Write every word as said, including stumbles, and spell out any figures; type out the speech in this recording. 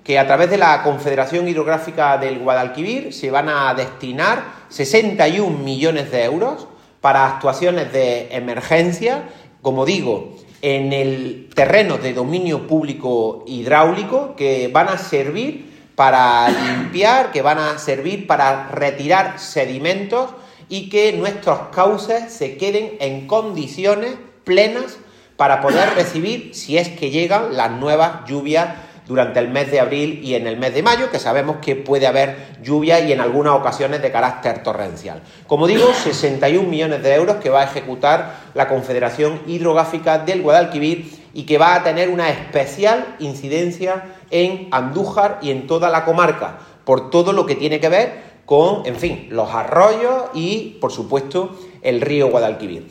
que a través de la Confederación Hidrográfica del Guadalquivir se van a destinar sesenta y un millones de euros para actuaciones de emergencia, como digo, en el terreno de dominio público hidráulico, que van a servir para limpiar, que van a servir para retirar sedimentos y que nuestros cauces se queden en condiciones plenas para poder recibir, si es que llegan, las nuevas lluvias durante el mes de abril y en el mes de mayo, que sabemos que puede haber lluvia y en algunas ocasiones de carácter torrencial. Como digo, sesenta y un millones de euros que va a ejecutar la Confederación Hidrográfica del Guadalquivir y que va a tener una especial incidencia en Andújar y en toda la comarca, por todo lo que tiene que ver con, en fin, los arroyos y, por supuesto, el río Guadalquivir.